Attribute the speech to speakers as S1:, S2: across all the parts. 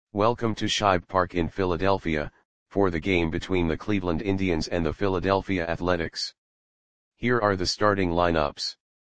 S1: Welcome to Shibe Park in Philadelphia, for the game between the Cleveland Indians and the Philadelphia Athletics. Here are the starting lineups.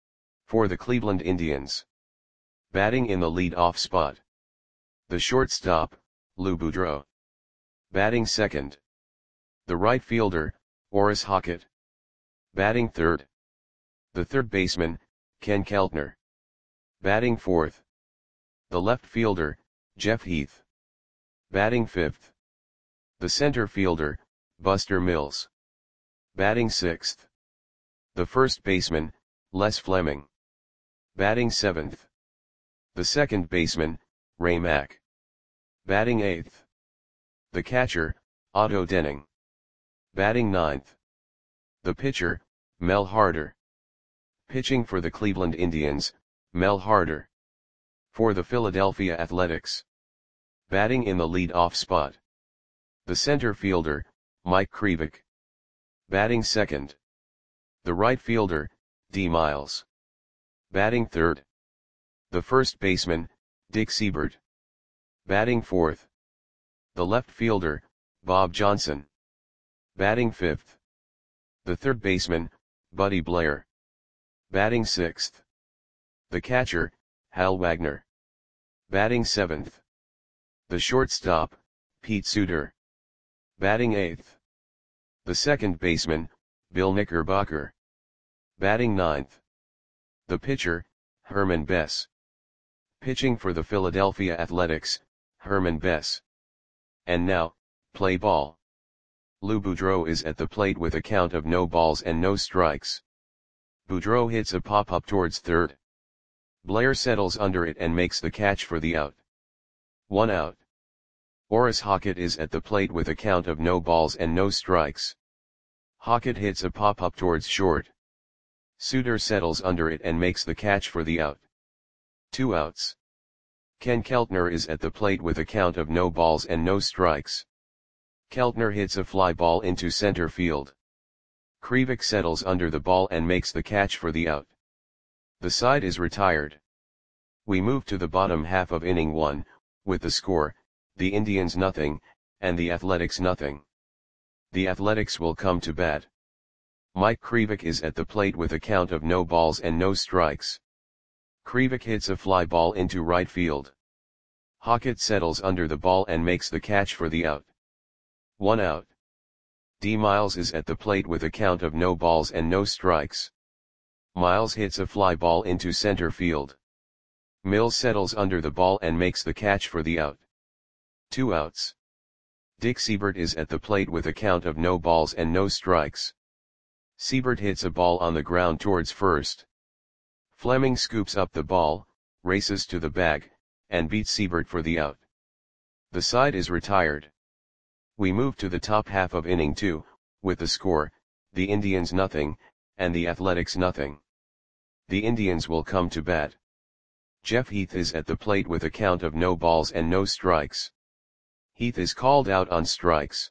S1: For the Cleveland Indians. Batting in the lead-off spot. The shortstop, Lou Boudreau. Batting second. The right fielder, Orris Hockett. Batting third. The third baseman, Ken Keltner. Batting fourth. The left fielder, Jeff Heath. Batting fifth. The center fielder, Buster Mills. Batting sixth. The first baseman, Les Fleming. Batting seventh. The second baseman, Ray Mack. Batting eighth. The catcher, Otto Denning. Batting ninth. The pitcher, Mel Harder. Pitching for the Cleveland Indians, Mel Harder. For the Philadelphia Athletics. Batting in the lead-off spot. The center fielder, Mike Krivik. Batting second. The right fielder, D. Miles. Batting third. The first baseman, Dick Siebert. Batting fourth. The left fielder, Bob Johnson. Batting fifth. The third baseman, Buddy Blair. Batting sixth. The catcher, Hal Wagner. Batting seventh. The shortstop, Pete Suter. Batting eighth. The second baseman, Bill Knickerbocker. Batting ninth. The pitcher, Herman Bess. Pitching for the Philadelphia Athletics, Herman Bess. And now, play ball. Lou Boudreau is at the plate with a count of no balls and no strikes. Boudreau hits a pop-up towards third. Blair settles under it and makes the catch for the out. 1 out. Orris Hockett is at the plate with a count of no balls and no strikes. Hockett hits a pop-up towards short. Suter settles under it and makes the catch for the out. 2 outs. Ken Keltner is at the plate with a count of no balls and no strikes. Keltner hits a fly ball into center field. Krivik settles under the ball and makes the catch for the out. The side is retired. We move to the bottom half of inning 1, with the score, the Indians nothing, and the Athletics nothing. The Athletics will come to bat. Mike Krivik is at the plate with a count of no balls and no strikes. Krivik hits a fly ball into right field. Hockett settles under the ball and makes the catch for the out. 1 out. D. Miles is at the plate with a count of no balls and no strikes. Miles hits a fly ball into center field. Mills settles under the ball and makes the catch for the out. 2 outs. Dick Siebert is at the plate with a count of no balls and no strikes. Siebert hits a ball on the ground towards first. Fleming scoops up the ball, races to the bag, and beats Siebert for the out. The side is retired. We move to the top half of inning 2, with the score, the Indians nothing, and the Athletics nothing. The Indians will come to bat. Jeff Heath is at the plate with a count of no balls and no strikes. Heath is called out on strikes.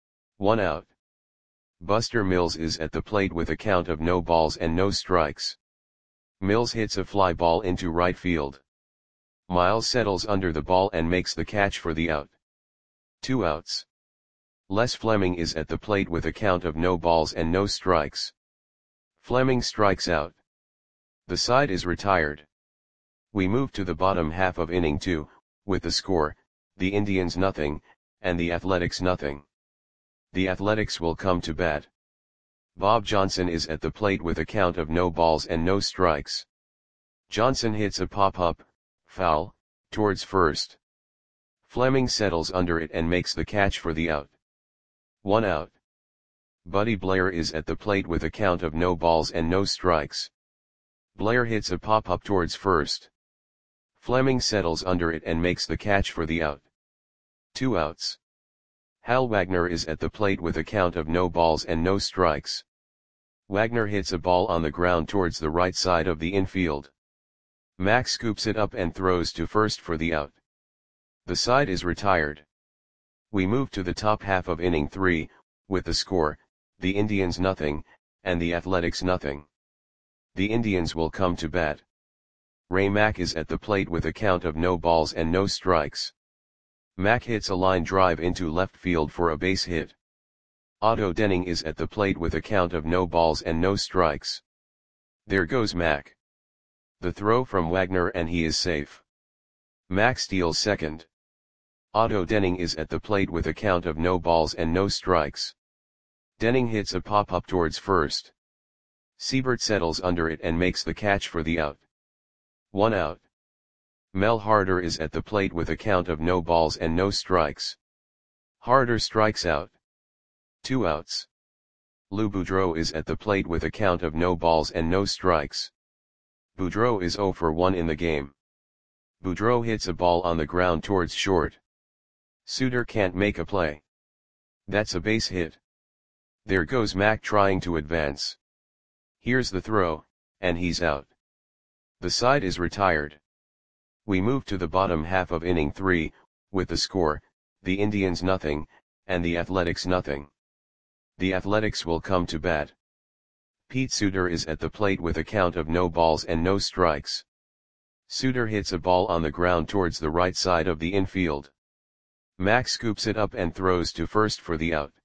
S1: 1 out. Buster Mills is at the plate with a count of no balls and no strikes. Mills hits a fly ball into right field. Miles settles under the ball and makes the catch for the out. 2 outs. Les Fleming is at the plate with a count of no balls and no strikes. Fleming strikes out. The side is retired. We move to the bottom half of inning 2, with the score, the Indians nothing, and the Athletics nothing. The Athletics will come to bat. Bob Johnson is at the plate with a count of no balls and no strikes. Johnson hits a pop-up, foul, towards first. Fleming settles under it and makes the catch for the out. 1 out. Buddy Blair is at the plate with a count of no balls and no strikes. Blair hits a pop-up towards first. Fleming settles under it and makes the catch for the out. 2 outs. Hal Wagner is at the plate with a count of no balls and no strikes. Wagner hits a ball on the ground towards the right side of the infield. Mack scoops it up and throws to first for the out. The side is retired. We move to the top half of inning 3, with the score, the Indians nothing, and the Athletics nothing. The Indians will come to bat. Ray Mack is at the plate with a count of no balls and no strikes. Mac hits a line drive into left field for a base hit. Otto Denning is at the plate with a count of no balls and no strikes. There goes Mac. The throw from Wagner and he is safe. Mac steals second. Otto Denning is at the plate with a count of no balls and no strikes. Denning hits a pop-up towards first. Siebert settles under it and makes the catch for the out. 1 out. Mel Harder is at the plate with a count of no balls and no strikes. Harder strikes out. 2 outs. Lou Boudreau is at the plate with a count of no balls and no strikes. Boudreau is 0 for 1 in the game. Boudreau hits a ball on the ground towards short. Suter can't make a play. That's a base hit. There goes Mac trying to advance. Here's the throw, and he's out. The side is retired. We move to the bottom half of inning 3, with the score, the Indians nothing, and the Athletics nothing. The Athletics will come to bat. Pete Suter is at the plate with a count of no balls and no strikes. Suter hits a ball on the ground towards the right side of the infield. Mac scoops it up and throws to first for the out.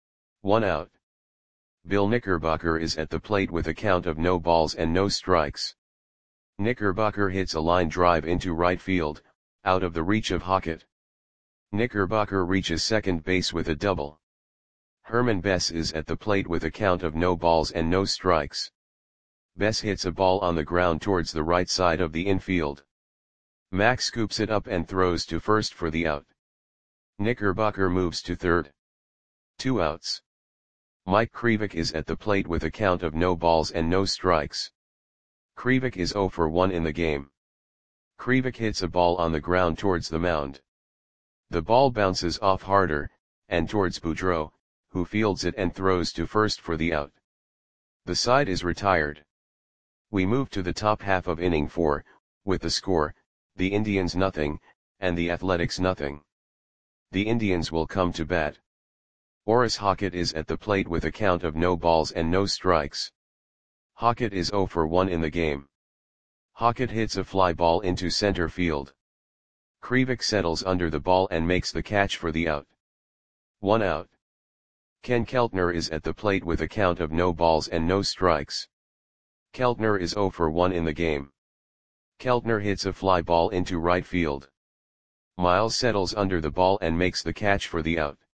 S1: 1 out. Bill Knickerbocker is at the plate with a count of no balls and no strikes. Knickerbocker hits a line drive into right field, out of the reach of Hockett. Knickerbocker reaches second base with a double. Herman Bess is at the plate with a count of no balls and no strikes. Bess hits a ball on the ground towards the right side of the infield. Mac scoops it up and throws to first for the out. Knickerbocker moves to third. 2 outs. Mike Krivik is at the plate with a count of no balls and no strikes. Krivik is 0 for 1 in the game. Krivik hits a ball on the ground towards the mound. The ball bounces off Harder, and towards Boudreau, who fields it and throws to first for the out. The side is retired. We move to the top half of inning 4, with the score, the Indians nothing, and the Athletics nothing. The Indians will come to bat. Orris Hockett is at the plate with a count of no balls and no strikes. Hockett is 0 for 1 in the game. Hockett hits a fly ball into center field. Krivik settles under the ball and makes the catch for the out. 1 out. Ken Keltner is at the plate with a count of no balls and no strikes. Keltner is 0 for 1 in the game. Keltner hits a fly ball into right field. Miles settles under the ball and makes the catch for the out.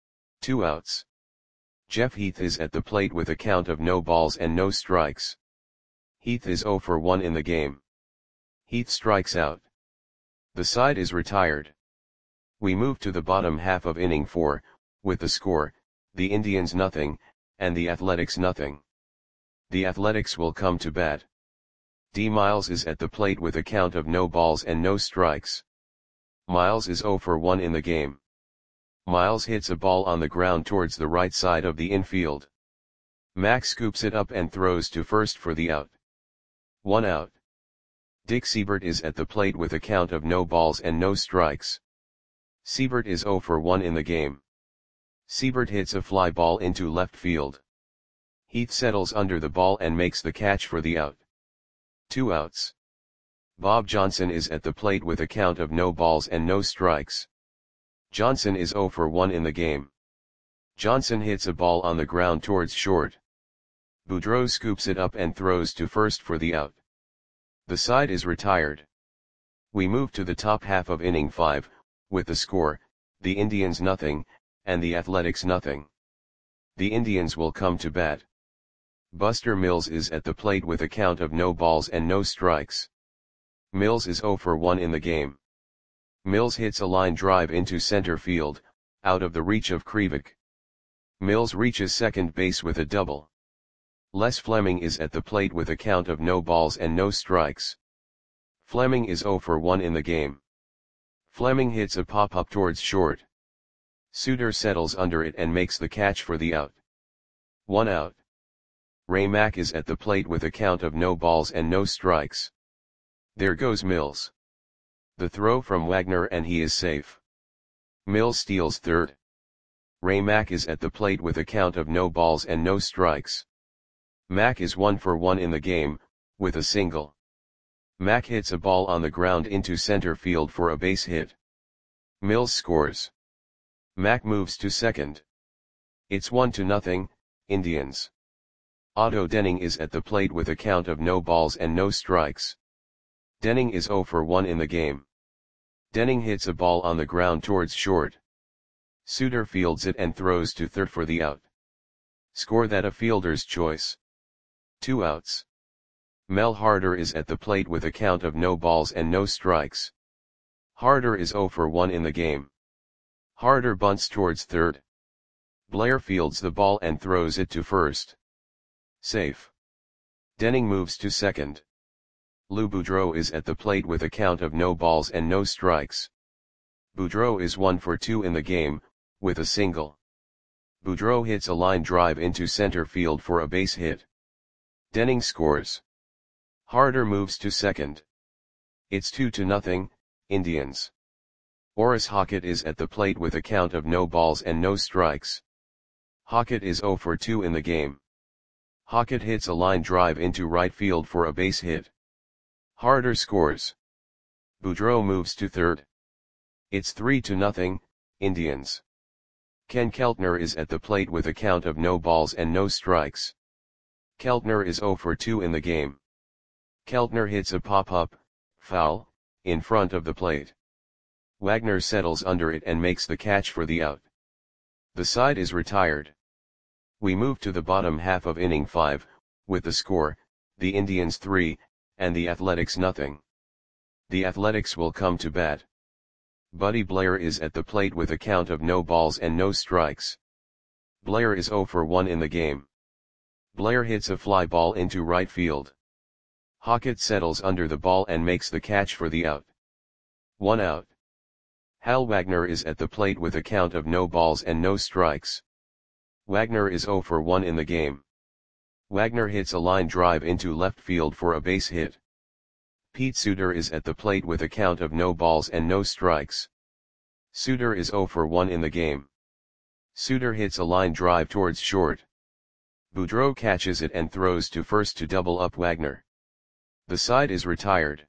S1: 2 outs. Jeff Heath is at the plate with a count of no balls and no strikes. Heath is 0 for 1 in the game. Heath strikes out. The side is retired. We move to the bottom half of inning 4, with the score, the Indians nothing, and the Athletics nothing. The Athletics will come to bat. D. Miles is at the plate with a count of no balls and no strikes. Miles is 0 for 1 in the game. Miles hits a ball on the ground towards the right side of the infield. Mac scoops it up and throws to first for the out. 1 out. Dick Siebert is at the plate with a count of no balls and no strikes. Siebert is 0 for 1 in the game. Siebert hits a fly ball into left field. Heath settles under the ball and makes the catch for the out. 2 outs. Bob Johnson is at the plate with a count of no balls and no strikes. Johnson is 0 for 1 in the game. Johnson hits a ball on the ground towards short. Boudreau scoops it up and throws to first for the out. The side is retired. We move to the top half of inning 5, with the score, the Indians nothing, and the Athletics nothing. The Indians will come to bat. Buster Mills is at the plate with a count of no balls and no strikes. Mills is 0 for 1 in the game. Mills hits a line drive into center field, out of the reach of Krivik. Mills reaches second base with a double. Les Fleming is at the plate with a count of no balls and no strikes. Fleming is 0 for 1 in the game. Fleming hits a pop-up towards short. Suter settles under it and makes the catch for the out. 1 out. Ray Mack is at the plate with a count of no balls and no strikes. There goes Mills. The throw from Wagner and he is safe. Mills steals third. Ray Mack is at the plate with a count of no balls and no strikes. Mack is 1 for 1 in the game, with a single. Mack hits a ball on the ground into center field for a base hit. Mills scores. Mack moves to second. It's 1-0, Indians. Otto Denning is at the plate with a count of no balls and no strikes. Denning is 0 for 1 in the game. Denning hits a ball on the ground towards short. Suter fields it and throws to third for the out. Score that a fielder's choice. 2 outs. Mel Harder is at the plate with a count of no balls and no strikes. Harder is 0 for 1 in the game. Harder bunts towards third. Blair fields the ball and throws it to first. Safe. Denning moves to second. Lou Boudreau is at the plate with a count of no balls and no strikes. Boudreau is 1 for 2 in the game, with a single. Boudreau hits a line drive into center field for a base hit. Denning scores. Harder moves to second. It's 2-0, Indians. Orris Hockett is at the plate with a count of no balls and no strikes. Hockett is 0 for 2 in the game. Hockett hits a line drive into right field for a base hit. Harder scores. Boudreau moves to third. It's 3-0, Indians. Ken Keltner is at the plate with a count of no balls and no strikes. Keltner is 0 for 2 in the game. Keltner hits a pop-up, foul, in front of the plate. Wagner settles under it and makes the catch for the out. The side is retired. We move to the bottom half of inning 5, with the score, the Indians 3, and the Athletics 0. The Athletics will come to bat. Buddy Blair is at the plate with a count of no balls and no strikes. Blair is 0 for 1 in the game. Blair hits a fly ball into right field. Hockett settles under the ball and makes the catch for the out. 1 out. Hal Wagner is at the plate with a count of no balls and no strikes. Wagner is 0 for 1 in the game. Wagner hits a line drive into left field for a base hit. Pete Suter is at the plate with a count of no balls and no strikes. Suter is 0 for 1 in the game. Suter hits a line drive towards short. Boudreau catches it and throws to first to double up Wagner. The side is retired.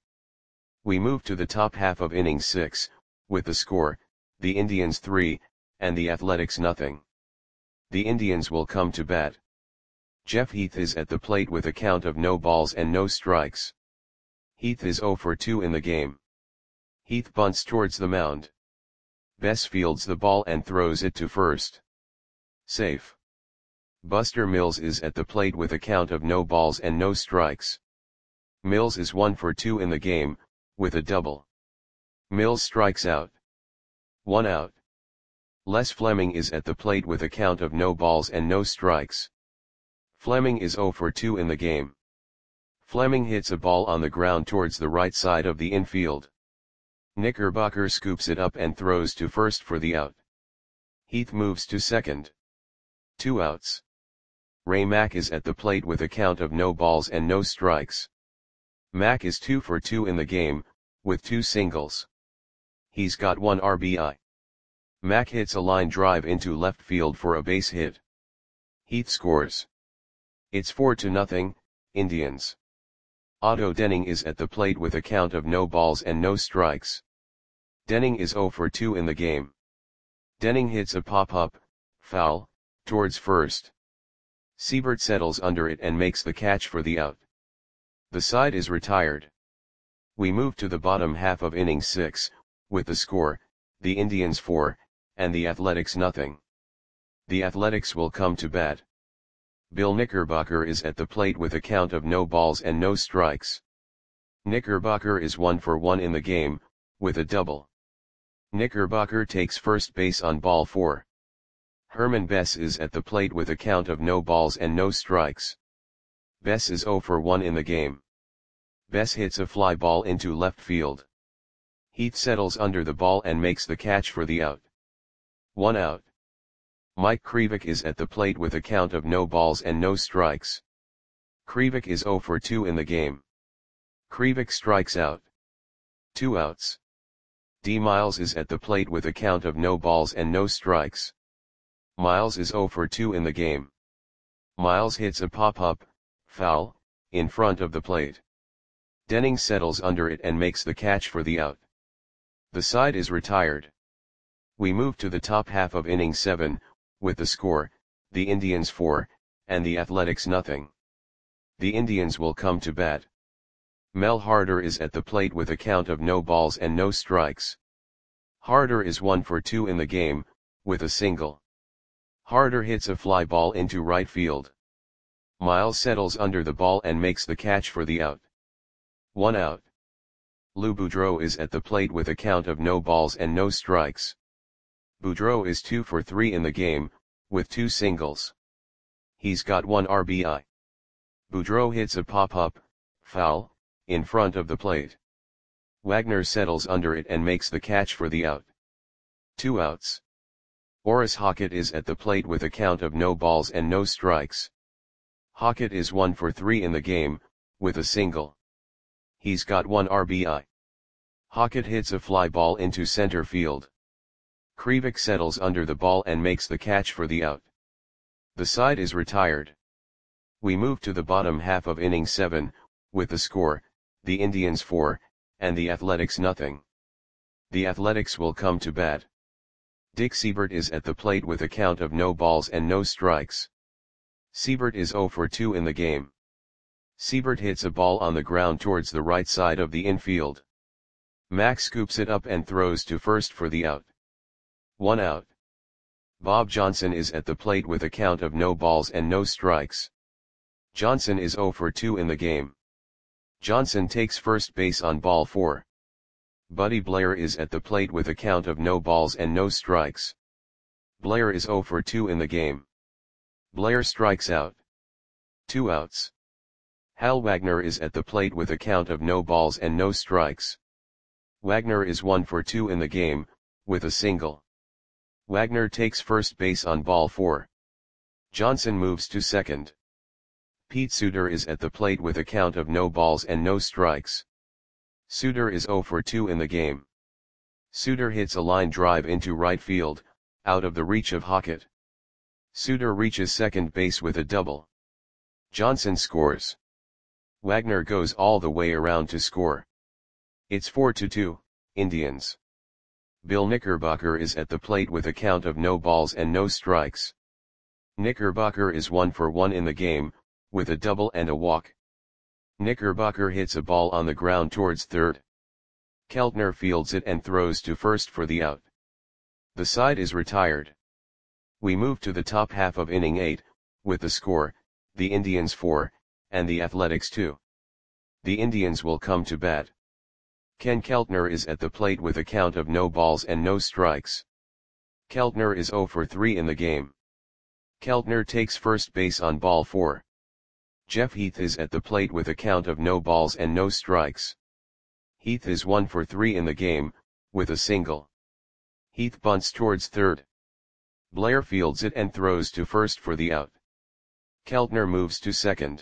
S1: We move to the top half of inning 6, with the score, the Indians 3, and the Athletics 0. The Indians will come to bat. Jeff Heath is at the plate with a count of no balls and no strikes. Heath is 0 for 2 in the game. Heath bunts towards the mound. Bess fields the ball and throws it to first. Safe. Buster Mills is at the plate with a count of no balls and no strikes. Mills is 1 for 2 in the game, with a double. Mills strikes out. 1 out. Les Fleming is at the plate with a count of no balls and no strikes. Fleming is 0 for 2 in the game. Fleming hits a ball on the ground towards the right side of the infield. Knickerbocker scoops it up and throws to first for the out. Heath moves to second. 2 outs. Ray Mack is at the plate with a count of no balls and no strikes. Mack is 2 for 2 in the game, with 2 singles. He's got 1 RBI. Mack hits a line drive into left field for a base hit. Heath scores. It's 4-0, Indians. Otto Denning is at the plate with a count of no balls and no strikes. Denning is 0 for 2 in the game. Denning hits a pop-up, foul, towards first. Siebert settles under it and makes the catch for the out. The side is retired. We move to the bottom half of inning 6, with the score, the Indians 4, and the Athletics 0. The Athletics will come to bat. Bill Knickerbocker is at the plate with a count of no balls and no strikes. Knickerbocker is 1 for 1 in the game, with a double. Knickerbocker takes first base on ball 4. Herman Bess is at the plate with a count of no balls and no strikes. Bess is 0 for 1 in the game. Bess hits a fly ball into left field. Heath settles under the ball and makes the catch for the out. 1 out. Mike Krivik is at the plate with a count of no balls and no strikes. Krivik is 0 for 2 in the game. Krivik strikes out. 2 outs. D. Miles is at the plate with a count of no balls and no strikes. Miles is 0 for 2 in the game. Miles hits a pop-up, foul, in front of the plate. Denning settles under it and makes the catch for the out. The side is retired. We move to the top half of inning 7, with the score, the Indians 4, and the Athletics nothing. The Indians will come to bat. Mel Harder is at the plate with a count of no balls and no strikes. Harder is 1 for 2 in the game, with a single. Harder hits a fly ball into right field. Miles settles under the ball and makes the catch for the out. 1 out. Lou Boudreau is at the plate with a count of no balls and no strikes. Boudreau is 2 for 3 in the game, with 2 singles. He's got 1 RBI. Boudreau hits a pop-up, foul, in front of the plate. Wagner settles under it and makes the catch for the out. 2 outs. Orris Hockett is at the plate with a count of no balls and no strikes. Hockett is 1 for 3 in the game, with a single. He's got 1 RBI. Hockett hits a fly ball into center field. Krivik settles under the ball and makes the catch for the out. The side is retired. We move to the bottom half of inning 7, with the score, the Indians 4, and the Athletics nothing. The Athletics will come to bat. Dick Seibert is at the plate with a count of no balls and no strikes. Seibert is 0 for 2 in the game. Seibert hits a ball on the ground towards the right side of the infield. Mack scoops it up and throws to first for the out. 1 out. Bob Johnson is at the plate with a count of no balls and no strikes. Johnson is 0 for 2 in the game. Johnson takes first base on ball 4. Buddy Blair is at the plate with a count of no balls and no strikes. Blair is 0 for 2 in the game. Blair strikes out. 2 outs. Hal Wagner is at the plate with a count of no balls and no strikes. Wagner is 1 for 2 in the game, with a single. Wagner takes first base on ball 4. Johnson moves to second. Pete Suter is at the plate with a count of no balls and no strikes. Suter is 0 for 2 in the game. Suter hits a line drive into right field, out of the reach of Hockett. Suter reaches second base with a double. Johnson scores. Wagner goes all the way around to score. It's 4-2, Indians. Bill Knickerbocker is at the plate with a count of no balls and no strikes. Knickerbocker is 1 for 1 in the game, with a double and a walk. Knickerbocker hits a ball on the ground towards third. Keltner fields it and throws to first for the out. The side is retired. We move to the top half of inning 8, with the score, the Indians 4, and the Athletics 2. The Indians will come to bat. Ken Keltner is at the plate with a count of no balls and no strikes. Keltner is 0 for 3 in the game. Keltner takes first base on ball 4. Jeff Heath is at the plate with a count of no balls and no strikes. Heath is 1 for 3 in the game, with a single. Heath bunts towards third. Blair fields it and throws to first for the out. Keltner moves to second.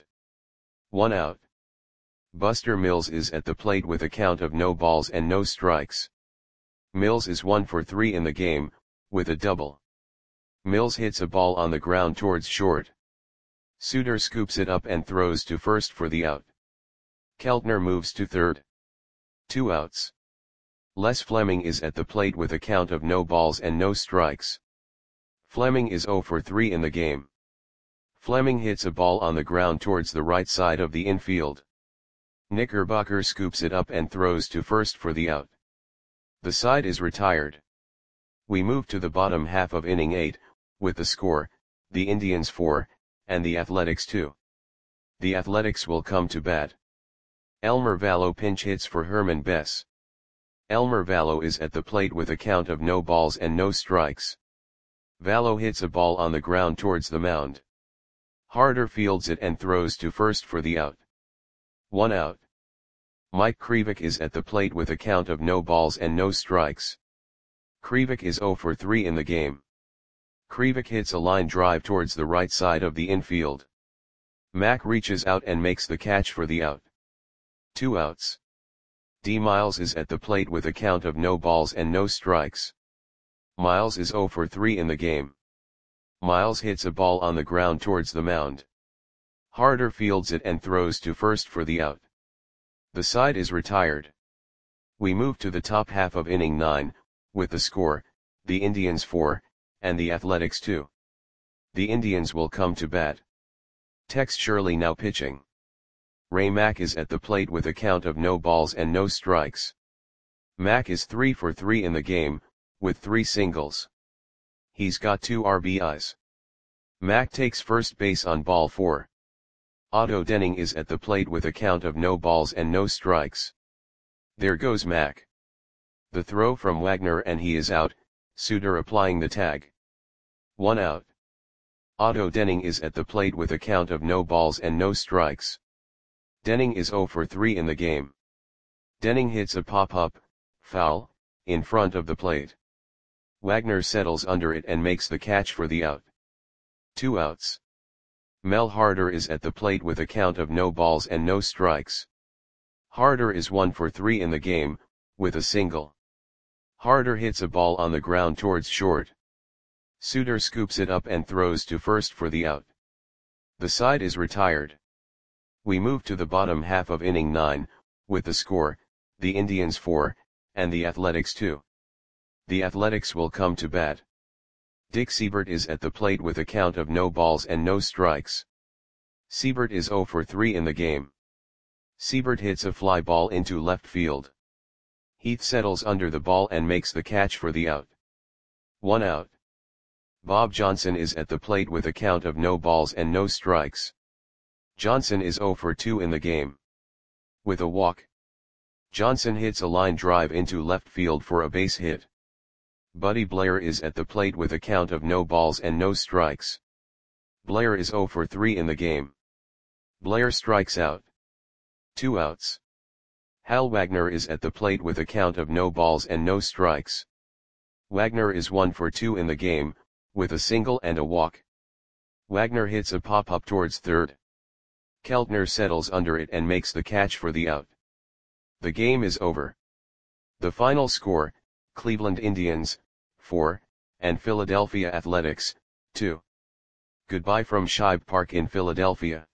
S1: 1 out. Buster Mills is at the plate with a count of no balls and no strikes. Mills is 1 for 3 in the game, with a double. Mills hits a ball on the ground towards short. Suter scoops it up and throws to first for the out. Keltner moves to third. 2 outs. Les Fleming is at the plate with a count of no balls and no strikes. Fleming is 0 for 3 in the game. Fleming hits a ball on the ground towards the right side of the infield. Knickerbocker scoops it up and throws to first for the out. The side is retired. We move to the bottom half of inning 8, with the score, the Indians 4, and the Athletics 2. The Athletics will come to bat. Elmer Vallow pinch hits for Herman Bess. Elmer Vallow is at the plate with a count of no balls and no strikes. Vallow hits a ball on the ground towards the mound. Harder fields it and throws to first for the out. 1 out. Mike Krivik is at the plate with a count of no balls and no strikes. Krivik is 0 for 3 in the game. Krivik hits a line drive towards the right side of the infield. Mack reaches out and makes the catch for the out. 2 outs. D. Miles is at the plate with a count of no balls and no strikes. Miles is 0 for 3 in the game. Miles hits a ball on the ground towards the mound. Harder fields it and throws to first for the out. The side is retired. We move to the top half of inning 9, with the score, the Indians 4, and the Athletics 2. The Indians will come to bat. Tex Shirley now pitching. Ray Mack is at the plate with a count of no balls and no strikes. Mack is 3 for 3 in the game, with 3 singles. He's got 2 RBIs. Mack takes first base on ball 4. Otto Denning is at the plate with a count of no balls and no strikes. There goes Mack. The throw from Wagner and he is out, Suter applying the tag. 1 out. Otto Denning is at the plate with a count of no balls and no strikes. Denning is 0 for 3 in the game. Denning hits a pop-up, foul, in front of the plate. Wagner settles under it and makes the catch for the out. 2 outs. Mel Harder is at the plate with a count of no balls and no strikes. Harder is 1 for 3 in the game, with a single. Harder hits a ball on the ground towards short. Suter scoops it up and throws to first for the out. The side is retired. We move to the bottom half of inning 9, with the score, the Indians 4, and the Athletics 2. The Athletics will come to bat. Dick Siebert is at the plate with a count of no balls and no strikes. Siebert is 0 for 3 in the game. Siebert hits a fly ball into left field. Heath settles under the ball and makes the catch for the out. 1 out. Bob Johnson is at the plate with a count of no balls and no strikes. Johnson is 0 for 2 in the game. With a walk. Johnson hits a line drive into left field for a base hit. Buddy Blair is at the plate with a count of no balls and no strikes. Blair is 0 for 3 in the game. Blair strikes out. 2 outs. Hal Wagner is at the plate with a count of no balls and no strikes. Wagner is 1 for 2 in the game, with a single and a walk. Wagner hits a pop-up towards third. Keltner settles under it and makes the catch for the out. The game is over. The final score, Cleveland Indians, 4, and Philadelphia Athletics, 2. Goodbye from Shibe Park in Philadelphia.